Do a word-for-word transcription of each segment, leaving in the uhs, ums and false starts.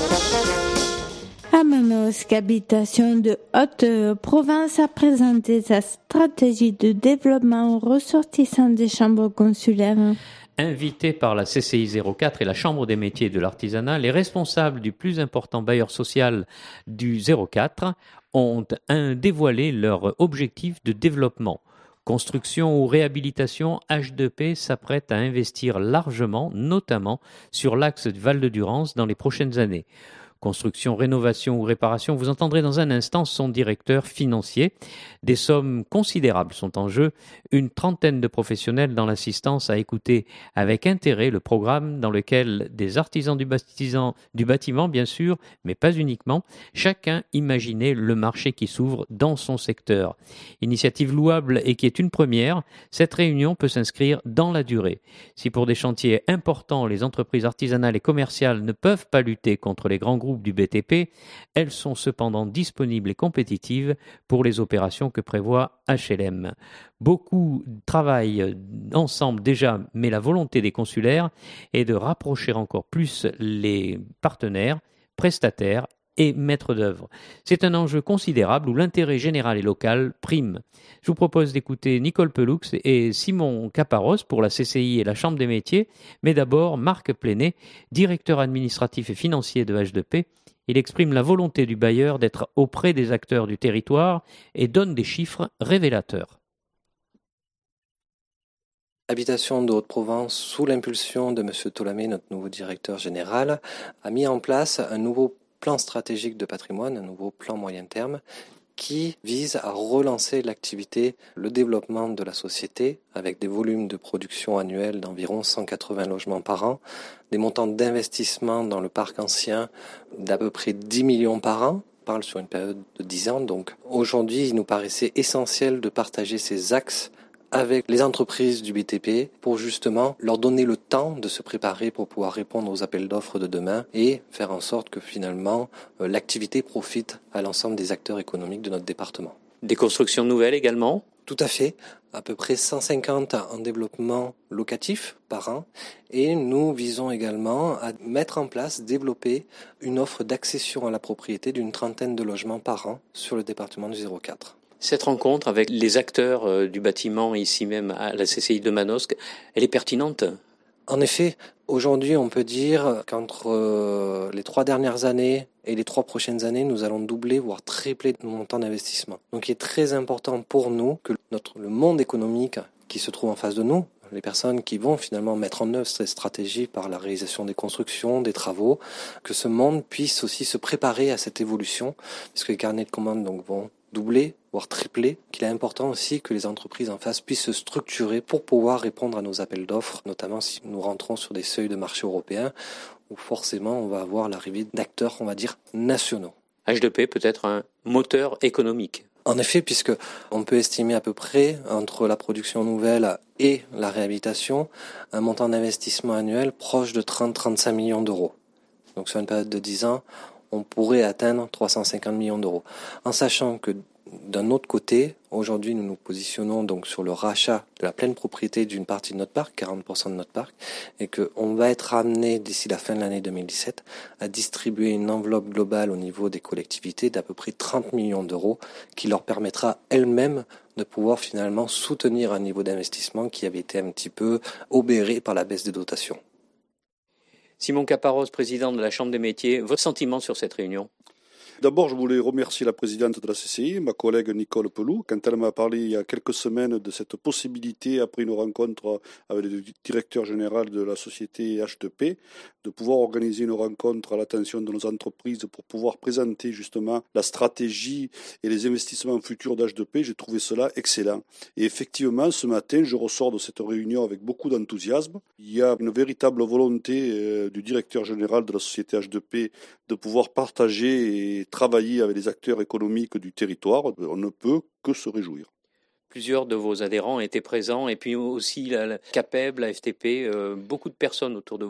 À Manosque, Habitation de Haute-Provence a présenté sa stratégie de développement aux ressortissants des chambres consulaires. Invités par la C C I zéro quatre et la Chambre des métiers de l'artisanat, les responsables du plus important bailleur social du zéro quatre ont un, dévoilé leur objectif de développement. Construction ou réhabilitation, H deux P s'apprête à investir largement, notamment sur l'axe Val-de-Durance dans les prochaines années. Construction, rénovation ou réparation, vous entendrez dans un instant son directeur financier. Des sommes considérables sont en jeu. Une trentaine de professionnels dans l'assistance a écouté avec intérêt le programme dans lequel des artisans du, bâtiment, du bâtiment, bien sûr, mais pas uniquement, chacun imaginait le marché qui s'ouvre dans son secteur. Initiative louable et qui est une première, cette réunion peut s'inscrire dans la durée. Si pour des chantiers importants, les entreprises artisanales et commerciales ne peuvent pas lutter contre les grands groupes du B T P, elles sont cependant disponibles et compétitives pour les opérations que prévoit H L M. Beaucoup travaillent ensemble déjà, mais la volonté des consulaires est de rapprocher encore plus les partenaires, prestataires et maîtres d'œuvre. C'est un enjeu considérable où l'intérêt général et local prime. Je vous propose d'écouter Nicole Peloux et Simon Caparros pour la C C I et la Chambre des métiers, mais d'abord Marc Plénet, directeur administratif et financier de H deux P. Il exprime la volonté du bailleur d'être auprès des acteurs du territoire et donne des chiffres révélateurs. Habitation de Haute-Provence, sous l'impulsion de M. Tolamé, notre nouveau directeur général, a mis en place un nouveau plan stratégique de patrimoine, un nouveau plan moyen terme, qui vise à relancer l'activité, le développement de la société avec des volumes de production annuels d'environ cent quatre-vingts logements par an, des montants d'investissement dans le parc ancien d'à peu près dix millions par an. On parle sur une période de dix ans. Donc aujourd'hui, il nous paraissait essentiel de partager ces axes avec les entreprises du B T P pour justement leur donner le temps de se préparer pour pouvoir répondre aux appels d'offres de demain et faire en sorte que finalement euh, l'activité profite à l'ensemble des acteurs économiques de notre département. Des constructions nouvelles également ? Tout à fait, à peu près cent cinquante en développement locatif par an et nous visons également à mettre en place, développer une offre d'accession à la propriété d'une trentaine de logements par an sur le département du zéro quatre. Cette rencontre avec les acteurs euh, du bâtiment, ici même à la C C I de Manosque, elle est pertinente ? En effet, aujourd'hui on peut dire qu'entre euh, les trois dernières années et les trois prochaines années, nous allons doubler, voire tripler nos montants d'investissement. Donc il est très important pour nous que notre, le monde économique qui se trouve en face de nous, les personnes qui vont finalement mettre en œuvre ces stratégies par la réalisation des constructions, des travaux, que ce monde puisse aussi se préparer à cette évolution, puisque les carnets de commandes donc vont doubler, voire tripler, qu'il est important aussi que les entreprises en face puissent se structurer pour pouvoir répondre à nos appels d'offres, notamment si nous rentrons sur des seuils de marché européens, où forcément on va avoir l'arrivée d'acteurs, on va dire, nationaux. H deux P peut être un moteur économique. En effet, puisque on peut estimer à peu près, entre la production nouvelle et la réhabilitation, un montant d'investissement annuel proche de trente à trente-cinq millions d'euros. Donc sur une période de dix ans, on pourrait atteindre trois cent cinquante millions d'euros. En sachant que d'un autre côté, aujourd'hui nous nous positionnons donc sur le rachat de la pleine propriété d'une partie de notre parc, quarante pour cent de notre parc, et qu'on va être amené d'ici la fin de l'année deux mille dix-sept à distribuer une enveloppe globale au niveau des collectivités d'à peu près trente millions d'euros qui leur permettra elles-mêmes de pouvoir finalement soutenir un niveau d'investissement qui avait été un petit peu obéré par la baisse des dotations. Simon Caparros, président de la Chambre des métiers, votre sentiment sur cette réunion ? D'abord, je voulais remercier la présidente de la C C I, ma collègue Nicole Peloux, quand elle m'a parlé il y a quelques semaines de cette possibilité, après une rencontre avec le directeur général de la société H deux P, de pouvoir organiser une rencontre à l'attention de nos entreprises pour pouvoir présenter justement la stratégie et les investissements futurs d'H deux P. J'ai trouvé cela excellent. Et effectivement, ce matin, je ressors de cette réunion avec beaucoup d'enthousiasme. Il y a une véritable volonté euh, du directeur général de la société H deux P de pouvoir partager et travailler avec les acteurs économiques du territoire. On ne peut que se réjouir. Plusieurs de vos adhérents étaient présents et puis aussi la, la CAPEB, la F T P, euh, beaucoup de personnes autour de vous.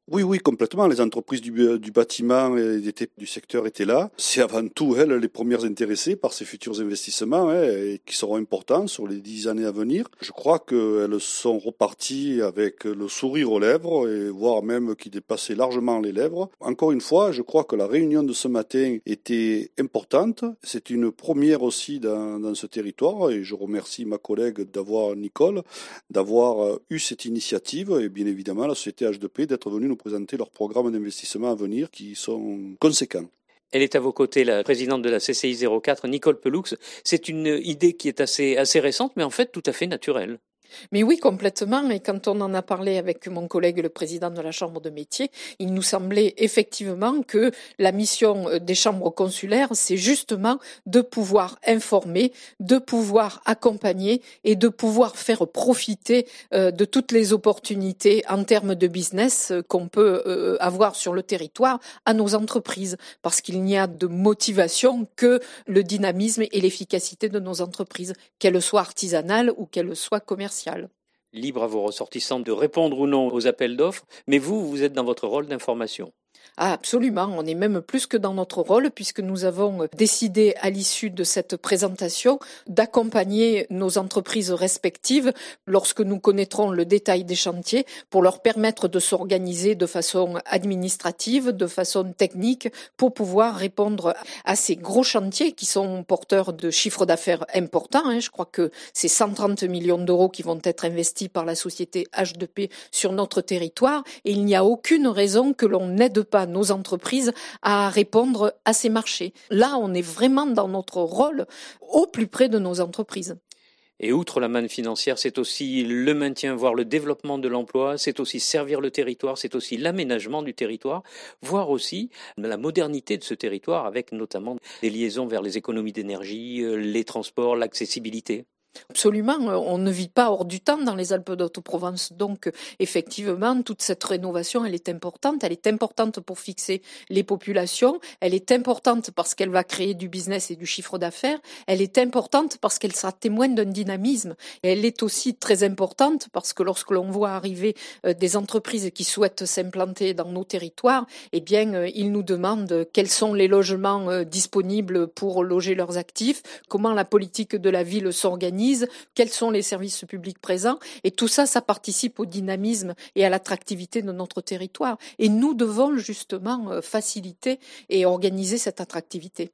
Oui, oui, complètement. Les entreprises du, du bâtiment et du secteur étaient là. C'est avant tout elles les premières intéressées par ces futurs investissements hein, et qui seront importants sur les dix années à venir. Je crois qu'elles sont reparties avec le sourire aux lèvres et voire même qui dépassaient largement les lèvres. Encore une fois, je crois que la réunion de ce matin était importante. C'est une première aussi dans, dans ce territoire et je remercie ma collègue d'avoir, Nicole, d'avoir eu cette initiative et bien évidemment la société H deux P d'être venue nous présenter leurs programmes d'investissement à venir qui sont conséquents. Elle est à vos côtés, la présidente de la C C I zéro quatre, Nicole Peloux. C'est une idée qui est assez, assez récente, mais en fait tout à fait naturelle. Mais oui, complètement. Et quand on en a parlé avec mon collègue, le président de la Chambre de métier, il nous semblait effectivement que la mission des chambres consulaires, c'est justement de pouvoir informer, de pouvoir accompagner et de pouvoir faire profiter euh, de toutes les opportunités en termes de business qu'on peut euh, avoir sur le territoire à nos entreprises. Parce qu'il n'y a de motivation que le dynamisme et l'efficacité de nos entreprises, qu'elles soient artisanales ou qu'elles soient commerciales. Libre à vos ressortissants de répondre ou non aux appels d'offres, mais vous, vous êtes dans votre rôle d'information. Ah, absolument, on est même plus que dans notre rôle puisque nous avons décidé à l'issue de cette présentation d'accompagner nos entreprises respectives lorsque nous connaîtrons le détail des chantiers pour leur permettre de s'organiser de façon administrative, de façon technique pour pouvoir répondre à ces gros chantiers qui sont porteurs de chiffres d'affaires importants. Hein. Je crois que c'est cent trente millions d'euros qui vont être investis par la société H deux P sur notre territoire et il n'y a aucune raison que l'on n'aide pas nos entreprises à répondre à ces marchés. Là, on est vraiment dans notre rôle au plus près de nos entreprises. Et outre la manne financière, c'est aussi le maintien, voire le développement de l'emploi, c'est aussi servir le territoire, c'est aussi l'aménagement du territoire, voire aussi la modernité de ce territoire avec notamment des liaisons vers les économies d'énergie, les transports, l'accessibilité. Absolument, on ne vit pas hors du temps dans les Alpes d'Haute-Provence. Donc, effectivement, toute cette rénovation, elle est importante. Elle est importante pour fixer les populations. Elle est importante parce qu'elle va créer du business et du chiffre d'affaires. Elle est importante parce qu'elle sera témoin d'un dynamisme. Et elle est aussi très importante parce que lorsque l'on voit arriver des entreprises qui souhaitent s'implanter dans nos territoires, eh bien, ils nous demandent quels sont les logements disponibles pour loger leurs actifs, comment la politique de la ville s'organise, quels sont les services publics présents, et tout ça, ça participe au dynamisme et à l'attractivité de notre territoire. Et nous devons justement faciliter et organiser cette attractivité.